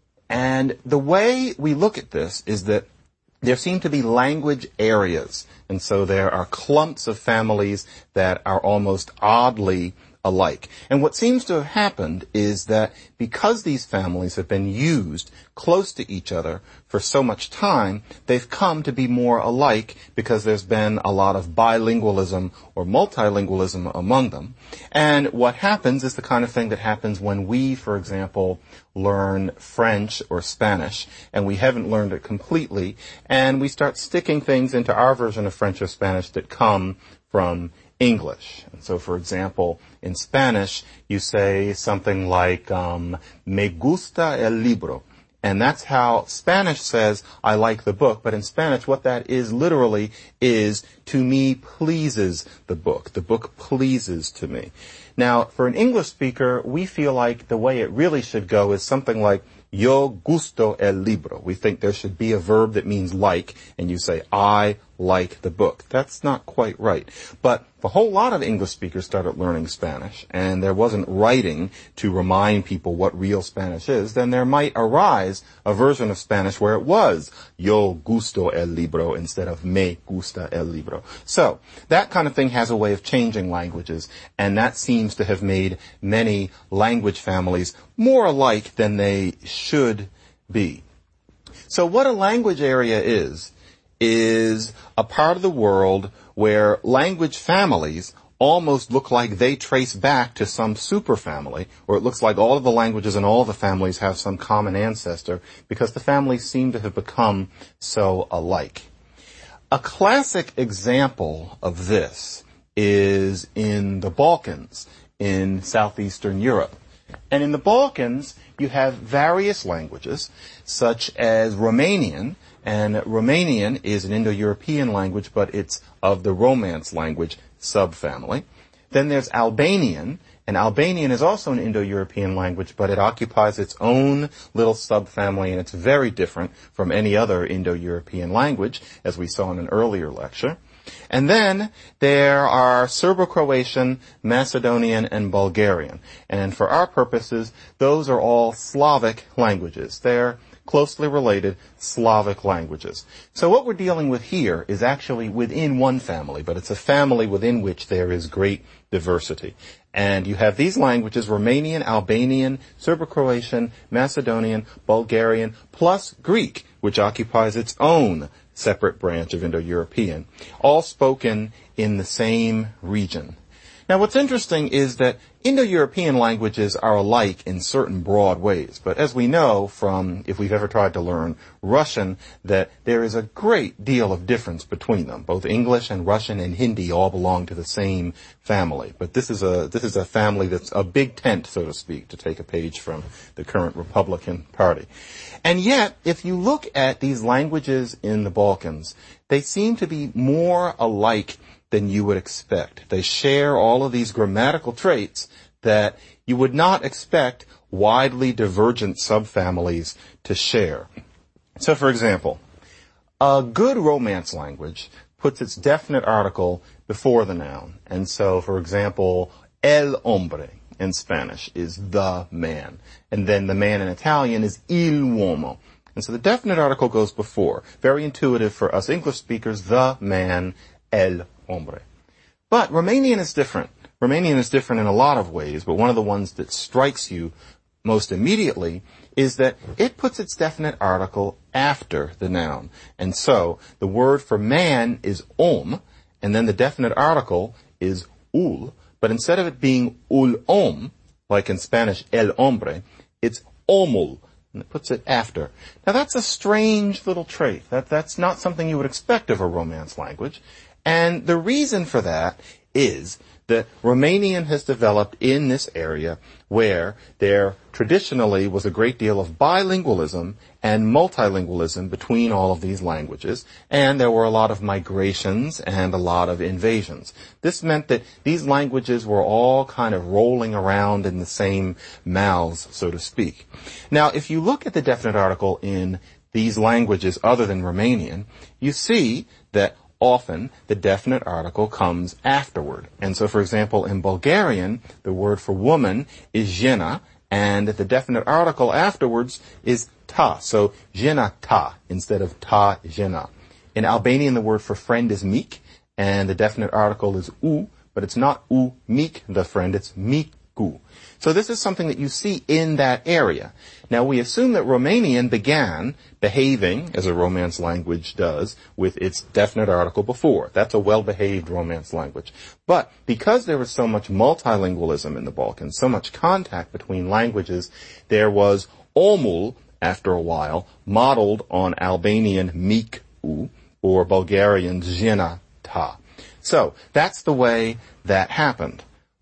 And the way we look at this is that there seem to be language areas. And so there are clumps of families that are almost oddly alike. And what seems to have happened is that because these families have been used close to each other for so much time, they've come to be more alike because there's been a lot of bilingualism or multilingualism among them. And what happens is the kind of thing that happens when we, for example, learn French or Spanish, and we haven't learned it completely, and we start sticking things into our version of French or Spanish that come from English. And so, for example, in Spanish, you say something like, me gusta el libro. And that's how Spanish says, I like the book. But in Spanish, what that is literally is, to me pleases the book. The book pleases to me. Now, for an English speaker, we feel like the way it really should go is something like, yo gusto el libro. We think there should be a verb that means like, and you say, I like the book. That's not quite right. But a whole lot of English speakers started learning Spanish, and there wasn't writing to remind people what real Spanish is, then there might arise a version of Spanish where it was yo gusto el libro instead of me gusta el libro. So, that kind of thing has a way of changing languages, and that seems to have made many language families more alike than they should be. So what a language area is a part of the world where language families almost look like they trace back to some superfamily, or it looks like all of the languages and all of the families have some common ancestor because the families seem to have become so alike. A classic example of this is in the Balkans, in southeastern Europe. And in the Balkans, you have various languages, such as Romanian, and Romanian is an Indo-European language, but it's of the Romance language subfamily. Then there's Albanian, and Albanian is also an Indo-European language, but it occupies its own little subfamily, and it's very different from any other Indo-European language, as we saw in an earlier lecture. And then there are Serbo-Croatian, Macedonian, and Bulgarian. And for our purposes, those are all Slavic languages. They're closely related Slavic languages. So what we're dealing with here is actually within one family, but it's a family within which there is great diversity. And you have these languages, Romanian, Albanian, Serbo-Croatian, Macedonian, Bulgarian, plus Greek, which occupies its own separate branch of Indo-European, all spoken in the same region. Now, what's interesting is that Indo-European languages are alike in certain broad ways, but as we know from, if we've ever tried to learn Russian, that there is a great deal of difference between them. Both English and Russian and Hindi all belong to the same family, but this is a family that's a big tent, so to speak, to take a page from the current Republican Party. And yet, if you look at these languages in the Balkans, they seem to be more alike than you would expect. They share all of these grammatical traits that you would not expect widely divergent subfamilies to share. So, for example, a good Romance language puts its definite article before the noun. And so, for example, el hombre in Spanish is the man. And then the man in Italian is il uomo. And so the definite article goes before. Very intuitive for us English speakers, the man, el hombre. But Romanian is different. Romanian is different in a lot of ways, but one of the ones that strikes you most immediately is that it puts its definite article after the noun. And so the word for man is om, and then the definite article is ul, but instead of it being ul om, like in Spanish el hombre, it's omul, and it puts it after. Now that's a strange little trait. That's not something you would expect of a Romance language. And the reason for that is that Romanian has developed in this area where there traditionally was a great deal of bilingualism and multilingualism between all of these languages, and there were a lot of migrations and a lot of invasions. This meant that these languages were all kind of rolling around in the same mouths, so to speak. Now, if you look at the definite article in these languages other than Romanian, you see that often the definite article comes afterward. And so, for example, in Bulgarian, the word for woman is žena, and the definite article afterwards is ta. So, žena ta instead of ta žena. In Albanian, the word for friend is mik, and the definite article is u, but it's not u mik, the friend, it's miku. So this is something that you see in that area. Now, we assume that Romanian began behaving, as a Romance language does, with its definite article before. That's a well-behaved Romance language. But because there was so much multilingualism in the Balkans, so much contact between languages, there was omul, after a while, modeled on Albanian miku, or Bulgarian žena ta. So, that's the way that happened.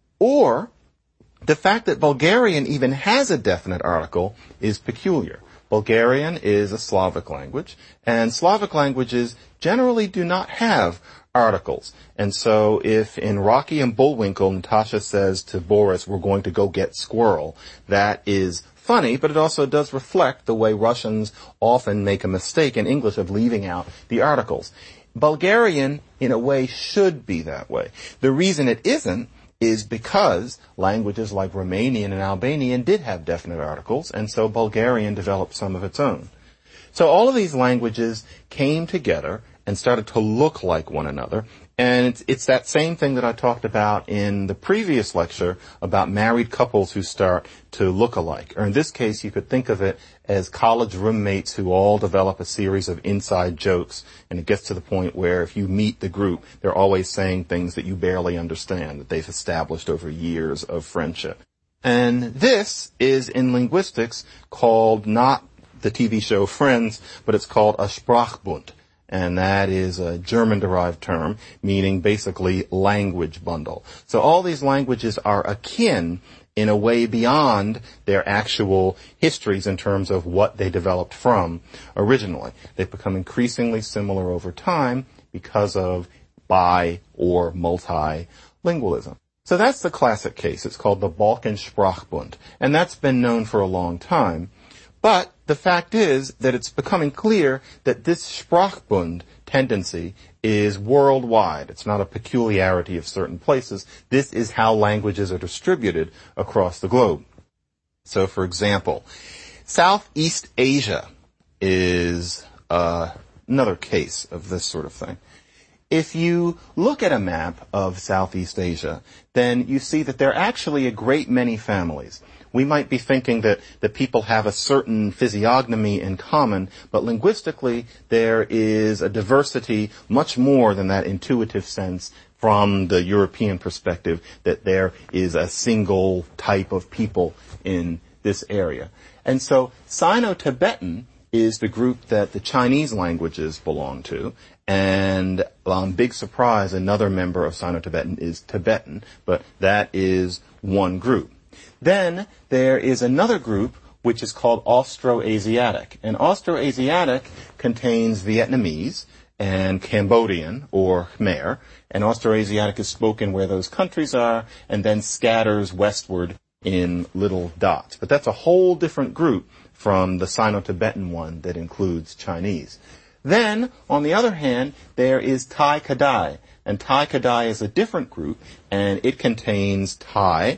Or the fact that Bulgarian even has a definite article is peculiar. Bulgarian is a Slavic language, and Slavic languages generally do not have articles. And so if in Rocky and Bullwinkle, Natasha says to Boris, we're going to go get squirrel, that is funny, but it also does reflect the way Russians often make a mistake in English of leaving out the articles. Bulgarian, in a way, should be that way. The reason it isn't is because languages like Romanian and Albanian did have definite articles, and so Bulgarian developed some of its own. So all of these languages came together and started to look like one another, and it's that same thing that I talked about in the previous lecture about married couples who start to look alike. Or in this case, you could think of it as college roommates who all develop a series of inside jokes, and it gets to the point where if you meet the group, they're always saying things that you barely understand, that they've established over years of friendship. And this is, in linguistics, called not the TV show Friends, but it's called a Sprachbund. And that is a German-derived term, meaning basically language bundle. So all these languages are akin in a way beyond their actual histories in terms of what they developed from originally. They've become increasingly similar over time because of bi- or multilingualism. So that's the classic case. It's called the Balkan Sprachbund, and that's been known for a long time. But the fact is that it's becoming clear that this Sprachbund tendency is worldwide. It's not a peculiarity of certain places. This is how languages are distributed across the globe. So, for example, Southeast Asia is another case of this sort of thing. If you look at a map of Southeast Asia, then you see that there are actually a great many families. We might be thinking that people have a certain physiognomy in common, but linguistically there is a diversity much more than that intuitive sense from the European perspective that there is a single type of people in this area. And so Sino-Tibetan is the group that the Chinese languages belong to, and big surprise, another member of Sino-Tibetan is Tibetan, but that is one group. Then there is another group which is called Austroasiatic, and Austroasiatic contains Vietnamese and Cambodian, or Khmer, and Austroasiatic is spoken where those countries are, and then scatters westward in little dots. But that's a whole different group from the Sino-Tibetan one that includes Chinese. Then, on the other hand, there is Thai Kadai. And Thai Kadai is a different group, and it contains Thai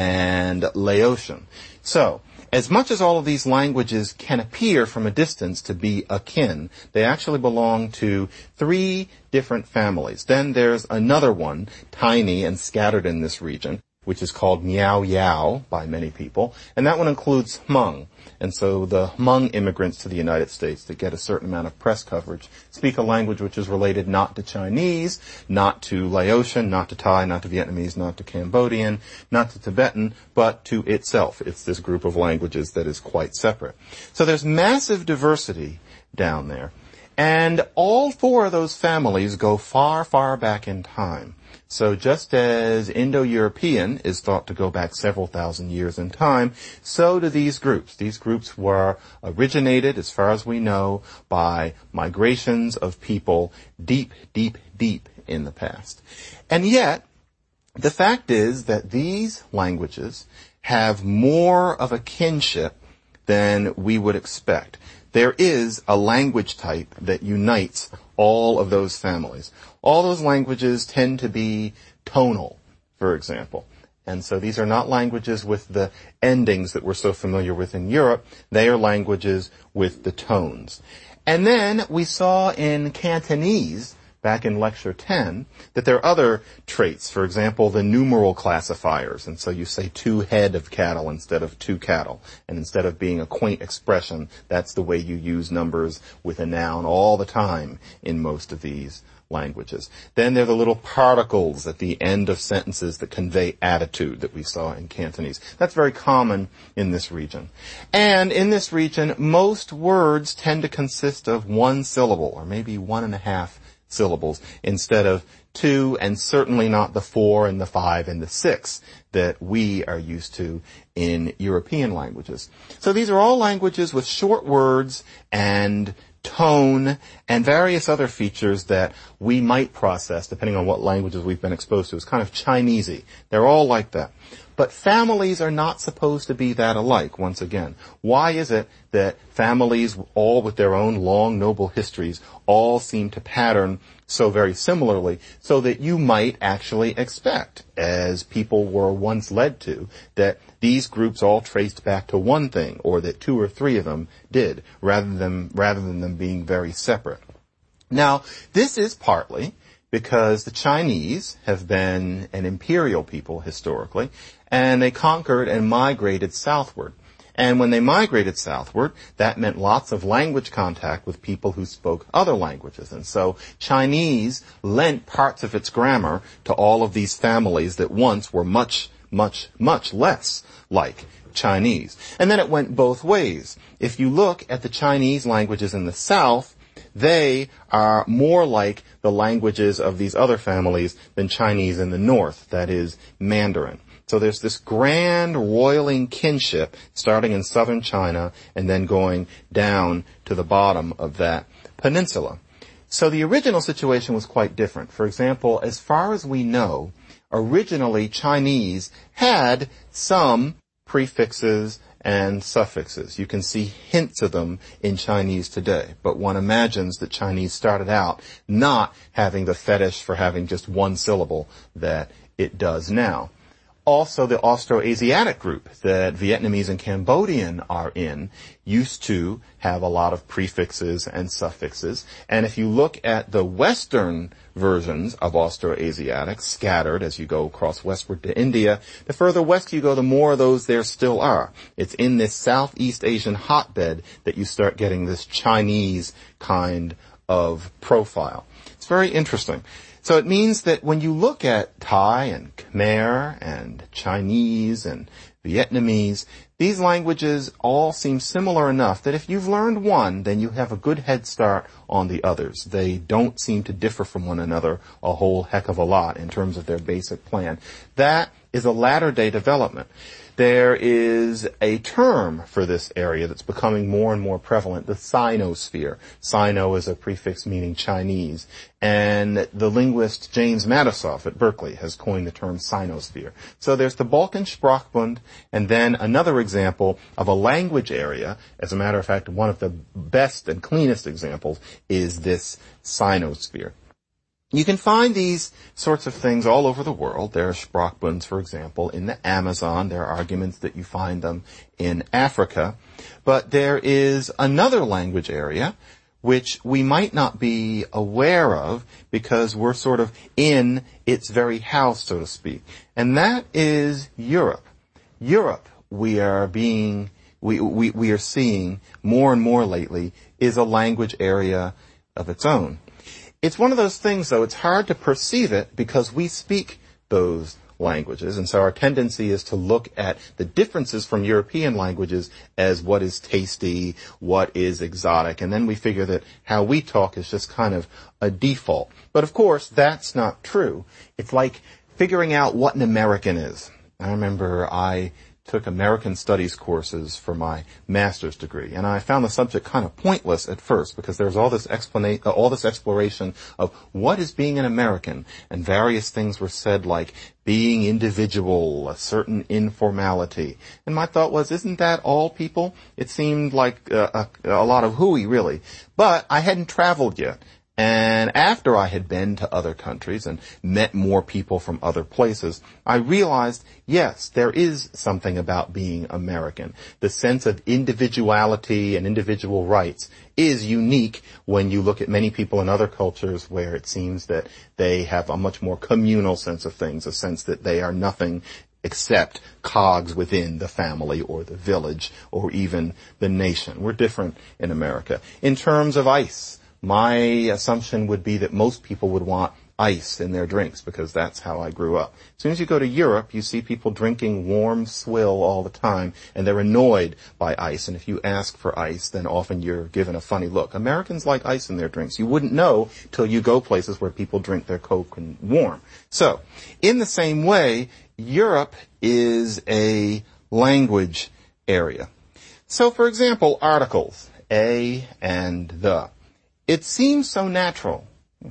and Laotian. So, as much as all of these languages can appear from a distance to be akin, they actually belong to 3 different families. Then there's another one, tiny and scattered in this region, which is called Miao Yao by many people, and that one includes Hmong. And so the Hmong immigrants to the United States that get a certain amount of press coverage speak a language which is related not to Chinese, not to Laotian, not to Thai, not to Vietnamese, not to Cambodian, not to Tibetan, but to itself. It's this group of languages that is quite separate. So there's massive diversity down there. And all 4 of those families go far, far back in time. So just as Indo-European is thought to go back several thousand years in time, so do these groups. These groups were originated, as far as we know, by migrations of people deep, deep, deep in the past. And yet, the fact is that these languages have more of a kinship than we would expect. There is a language type that unites all of those families. All those languages tend to be tonal, for example. And so these are not languages with the endings that we're so familiar with in Europe. They are languages with the tones. And then we saw in Cantonese, back in Lecture 10, that there are other traits. For example, the numeral classifiers. And so you say 2 head of cattle instead of 2 cattle. And instead of being a quaint expression, that's the way you use numbers with a noun all the time in most of these languages. Then there are the little particles at the end of sentences that convey attitude that we saw in Cantonese. That's very common in this region. And in this region, most words tend to consist of 1 syllable, or maybe 1.5 syllables, instead of 2, and certainly not the 4 and the 5 and the 6 that we are used to in European languages. So these are all languages with short words and tone and various other features that we might process depending on what languages we've been exposed to. It's kind of Chinesey. They're all like that. But families are not supposed to be that alike, once again. Why is it that families, all with their own long, noble histories, all seem to pattern so very similarly, so that you might actually expect, as people were once led to, that these groups all traced back to one thing, or that 2 or 3 of them did, rather than them being very separate. Now, this is partly because the Chinese have been an imperial people historically, and they conquered and migrated southward. And when they migrated southward, that meant lots of language contact with people who spoke other languages. And so Chinese lent parts of its grammar to all of these families that once were much, much, much less like Chinese. And then it went both ways. If you look at the Chinese languages in the south, they are more like the languages of these other families than Chinese in the north, that is, Mandarin. So there's this grand roiling kinship starting in southern China and then going down to the bottom of that peninsula. So the original situation was quite different. For example, as far as we know, originally Chinese had some prefixes and suffixes. You can see hints of them in Chinese today, but one imagines that Chinese started out not having the fetish for having just 1 syllable that it does now. Also, the Austroasiatic group that Vietnamese and Cambodian are in used to have a lot of prefixes and suffixes. And if you look at the Western versions of Austroasiatic, scattered as you go across westward to India, the further west you go, the more of those there still are. It's in this Southeast Asian hotbed that you start getting this Chinese kind of profile. It's very interesting. So it means that when you look at Thai and Khmer and Chinese and Vietnamese, these languages all seem similar enough that if you've learned one, then you have a good head start on the others. They don't seem to differ from one another a whole heck of a lot in terms of their basic plan. That is a latter-day development. There is a term for this area that's becoming more and more prevalent, the Sinosphere. Sino is a prefix meaning Chinese. And the linguist James Matisoff at Berkeley has coined the term Sinosphere. So there's the Balkan Sprachbund, and then another example of a language area. As a matter of fact, one of the best and cleanest examples is this Sinosphere. You can find these sorts of things all over the world. There are Sprachbunds, for example, in the Amazon. There are arguments that you find them in Africa. But there is another language area which we might not be aware of because we're sort of in its very house, so to speak. And that is Europe. Europe, we are seeing more and more lately, is a language area of its own. It's one of those things, though, it's hard to perceive it because we speak those languages, and so our tendency is to look at the differences from European languages as what is tasty, what is exotic, and then we figure that how we talk is just kind of a default. But of course, that's not true. It's like figuring out what an American is. I remember I took American Studies courses for my master's degree, and I found the subject kind of pointless at first because there was all this exploration of what is being an American, and various things were said like being individual, a certain informality. And my thought was, isn't that all people? It seemed like a lot of hooey, really. But I hadn't traveled yet. And after I had been to other countries and met more people from other places, I realized, yes, there is something about being American. The sense of individuality and individual rights is unique when you look at many people in other cultures where it seems that they have a much more communal sense of things, a sense that they are nothing except cogs within the family or the village or even the nation. We're different in America. In terms of ice, my assumption would be that most people would want ice in their drinks because that's how I grew up. As soon as you go to Europe, you see people drinking warm swill all the time, and they're annoyed by ice. And if you ask for ice, then often you're given a funny look. Americans like ice in their drinks. You wouldn't know till you go places where people drink their Coke and warm. So, in the same way, Europe is a language area. So, for example, articles, a and the. It seems so natural.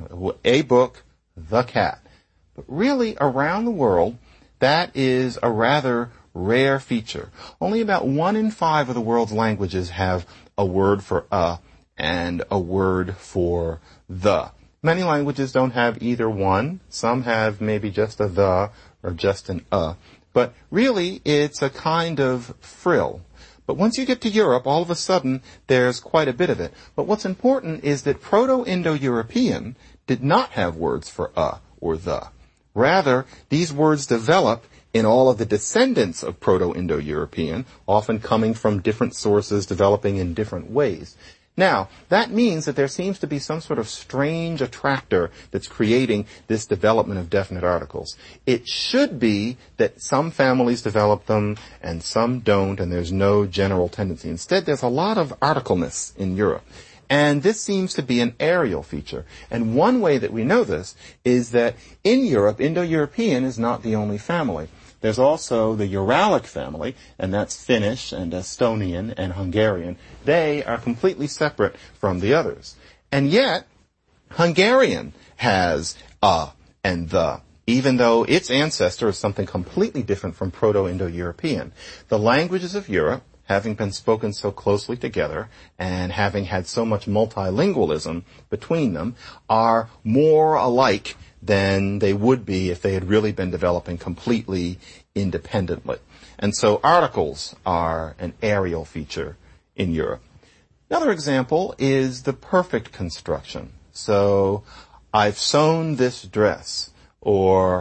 A book, the cat. But really, around the world, that is a rather rare feature. Only about 1 in 5 of the world's languages have a word for a and a word for the. Many languages don't have either one. Some have maybe just a the or just an a. But really, it's a kind of frill. But once you get to Europe, all of a sudden, there's quite a bit of it. But what's important is that Proto-Indo-European did not have words for a or the. Rather, these words develop in all of the descendants of Proto-Indo-European, often coming from different sources, developing in different ways. Now, that means that there seems to be some sort of strange attractor that's creating this development of definite articles. It should be that some families develop them and some don't, and there's no general tendency. Instead, there's a lot of articleness in Europe. And this seems to be an areal feature. And one way that we know this is that in Europe, Indo-European is not the only family. There's also the Uralic family, and that's Finnish and Estonian and Hungarian. They are completely separate from the others. And yet, Hungarian has a and the, even though its ancestor is something completely different from Proto-Indo-European. The languages of Europe, having been spoken so closely together and having had so much multilingualism between them, are more alike than they would be if they had really been developing completely independently. And so articles are an areal feature in Europe. Another example is the perfect construction. So, I've sewn this dress, or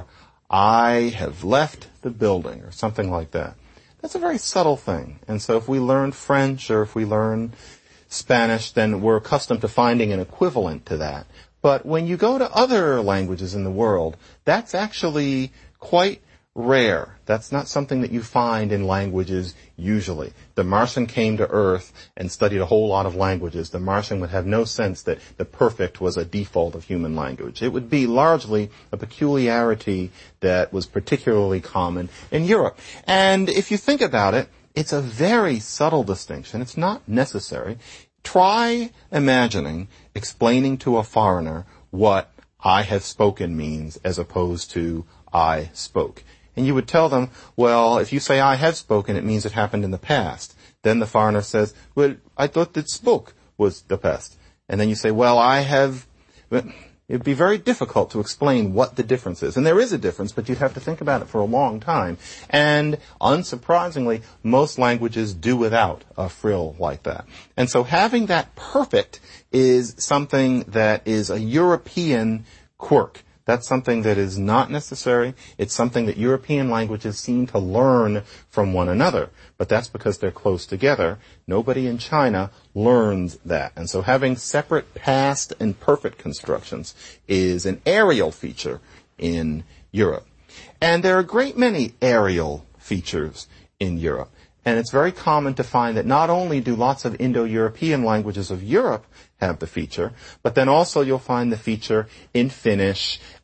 I have left the building, or something like that. That's a very subtle thing. And so if we learn French or if we learn Spanish, then we're accustomed to finding an equivalent to that. But when you go to other languages in the world, that's actually quite rare. That's not something that you find in languages usually. The Martian came to Earth and studied a whole lot of languages. The Martian would have no sense that the perfect was a default of human language. It would be largely a peculiarity that was particularly common in Europe. And if you think about it, it's a very subtle distinction. It's not necessary. Try imagining explaining to a foreigner what I have spoken means as opposed to I spoke. And you would tell them, well, if you say I have spoken, it means it happened in the past. Then the foreigner says, well, I thought that spoke was the past. And then you say, well, I have... It'd be very difficult to explain what the difference is. And there is a difference, but you'd have to think about it for a long time. And unsurprisingly, most languages do without a frill like that. And so having that perfect is something that is a European quirk. That's something that is not necessary. It's something that European languages seem to learn from one another. But that's because they're close together. Nobody in China learns that. And so having separate past and perfect constructions is an areal feature in Europe. And there are a great many areal features in Europe. And it's very common to find that not only do lots of Indo-European languages of Europe have the feature, but then also you'll find the feature in Finnish